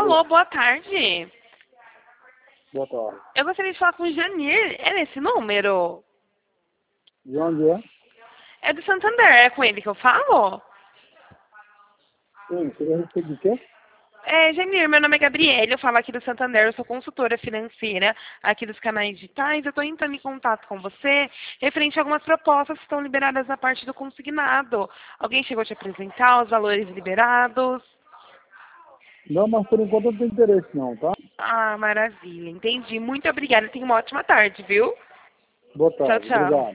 Alô, boa tarde. Boa tarde. Eu gostaria de falar com o Janir. É nesse número? De onde é? É do Santander. É com ele que eu falo? Sim, você quer receber de quê? Janir, meu nome é Gabriele. Eu falo aqui do Santander. Eu sou consultora financeira aqui dos canais digitais. Eu estou entrando em contato com você referente a algumas propostas que estão liberadas na parte do consignado. Alguém chegou a te apresentar os valores liberados? Não, mas por enquanto eu não tenho interesse não, tá? Ah, maravilha. Entendi. Muito obrigada. Tenha uma ótima tarde, viu? Boa Tchau, tarde, tchau. obrigado.